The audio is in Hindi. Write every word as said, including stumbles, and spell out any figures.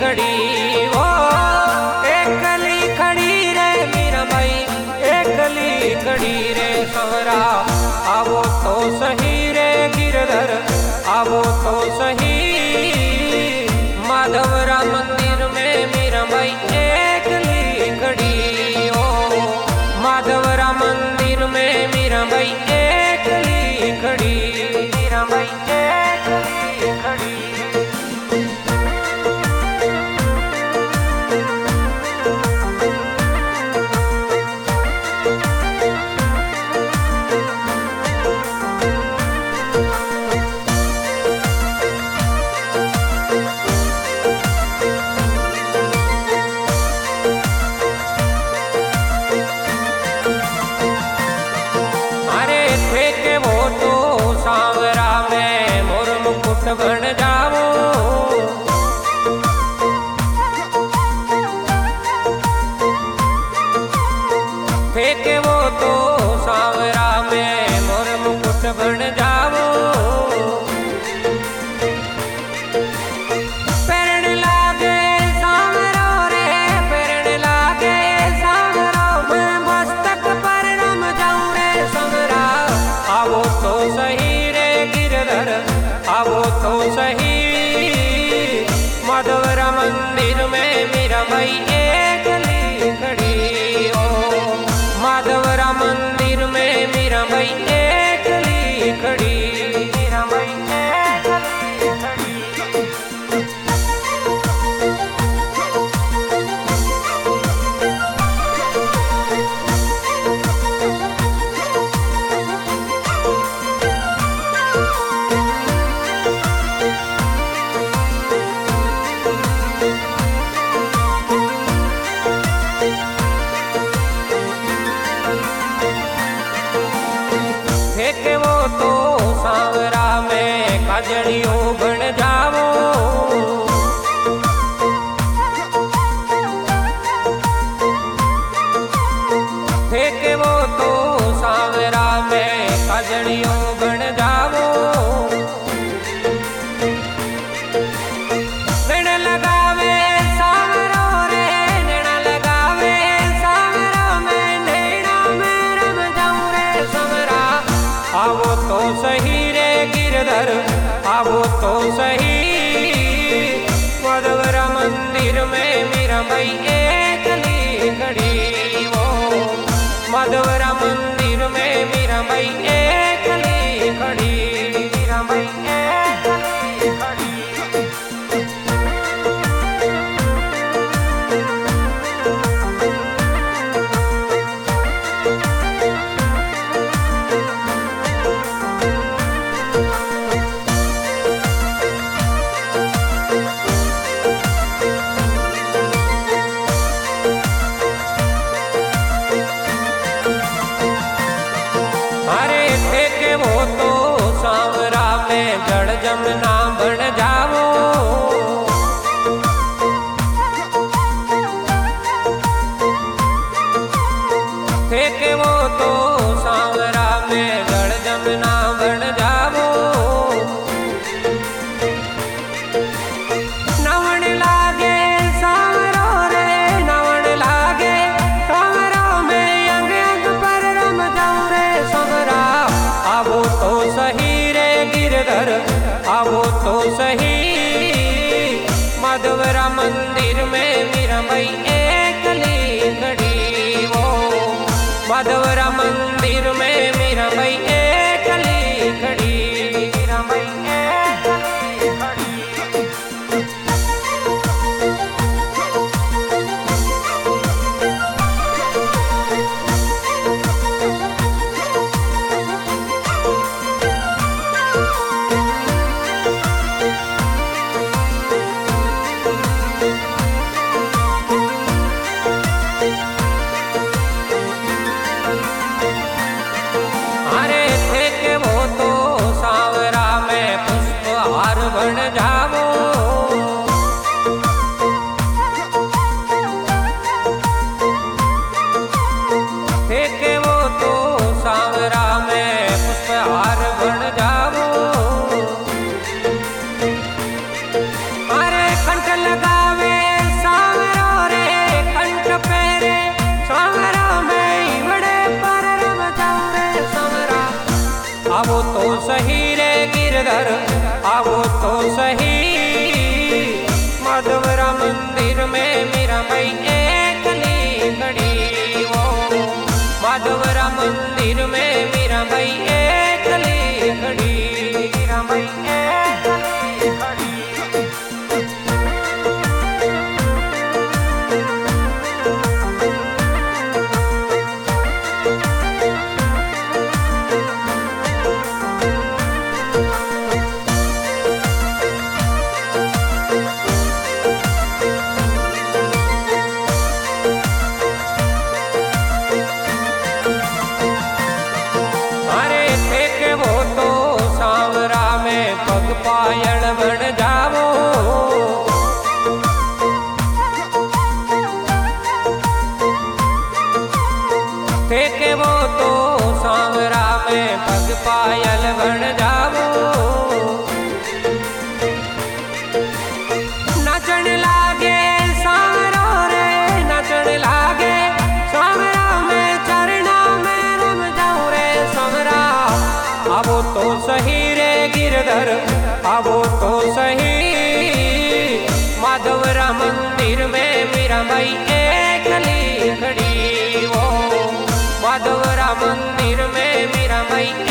खड़ी वो एकली खड़ी रे मीरा भाई एकली खड़ी रे संवरा आवो तो सही रे गिरधर आवो तो सही माधवरा मंदिर में मीरा भाई एकली खड़ी ओ माधवरा मंदिर में मीरा भाई एकली खड़ी मीरा भाई एकली खड़ी। बन जाओ फेंके वो तो सांवरा में मोर मुकुट बन जाओ पैरण लागे सांवरो रे पैरण लागे सांवरो मैं मस्तक पर रम जाऊं रे संवरा आवो तो सही रे गिरधर आवो तो सही माधवरा मंदिर में मीरा भाई एकली खड़ी ओ माधवरा मंदिर में मीरा भाई एकली खड़ी मीरा भाई एकली खड़ी। फेंके वो तो सांवरा में काजड़ियों बन जाओ फेंके वो तो सांवरा में काजड़ियों बन जाओ नैना लगावे सांवरो रे नैना लगावे सांवरो में नैना में रम जाऊं रे संवरा आवो तो सही रे गिरधर आवो तो सही माधवरा मंदिर में मीरा भाई एकली खड़ी वो माधवरा मंदिर में मीरा भाई एकली खड़ी मीरा भाई एकली खड़ी। वो तो सांवरा में जड़ जमना बन जाओ फेंके वो तो सांवरा में जड़ जमना बन जाओ नवण लागे सांवरो रे नवण लागे सांवरो में अंग अंग पर रम जाऊं रे संवरा आवो तो सही रे गिरधर आवो तो सही माधवरा मंदिर में मीरा भाई एकली खड़ी वो माधवरा मंदिर में मीरा भाई एकली खड़ी मीरा भाई एकली खड़ी। वो तो सांवरा में पग पायल बन जावो। नचन लागे सांवरो रे नचन लागे सांवरा में चरना में रम जाऊं रे सांवरा। आवो तो सही रे गिरधर आवो तो सही। माधवरा मंदिर में मीरा माई एकली खड़ी हो। माधवरा मंदिर में मीरा माई